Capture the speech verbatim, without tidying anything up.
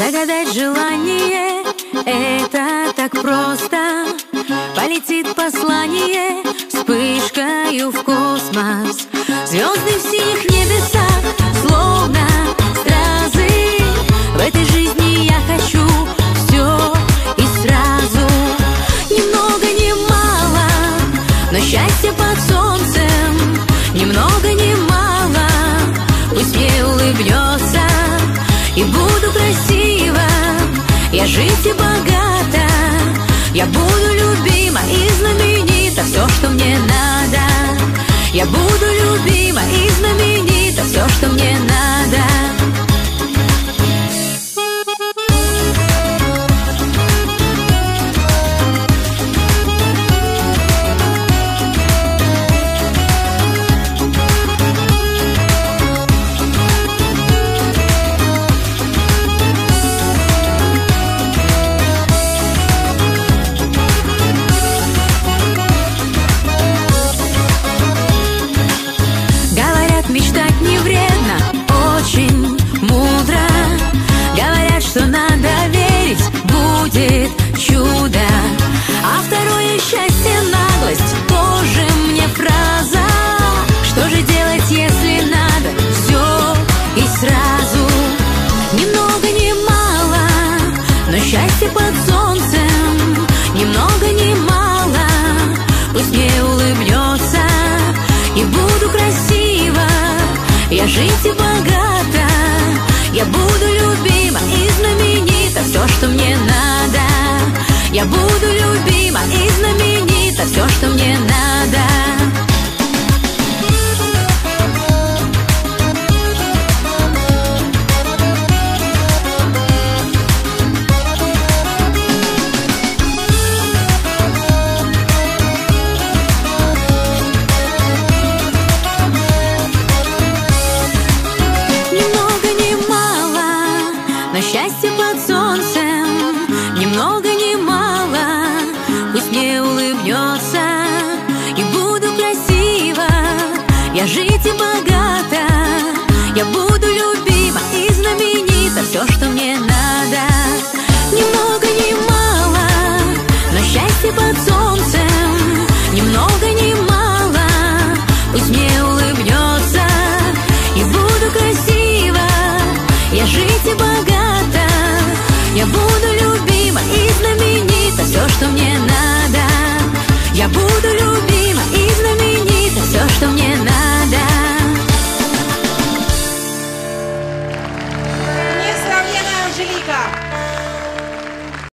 Загадать желание — это так просто. Полетит послание вспышкою в космос. Звезды в синих небесах, словно стразы. В этой жизни я хочу все и сразу. Ни много ни мало, но счастье под солнцем. Ни много ни мало, пусть мне улыбнется. И буду красива, я жить и богата. Я буду любима и знаменита, все, что мне надо. Я буду любима и знаменита, все, что мне надо. Мечтать не вредно, очень мудро. Говорят, что надо верить, будет чудо. А второе счастье — наглость, тоже мне фраза. Что же делать, если надо все и сразу? Ни много ни мало, но счастье под солнцем. Ни много ни мало, пусть мне улыбнется. И буду красива, я жить и богата. Я буду любима и знаменита, все, что мне надо. Я буду любима и знаменита, все, что мне надо. Счастье под солнцем, ни много ни мало, пусть мне улыбнется. И буду красива, я жить и богата. Я буду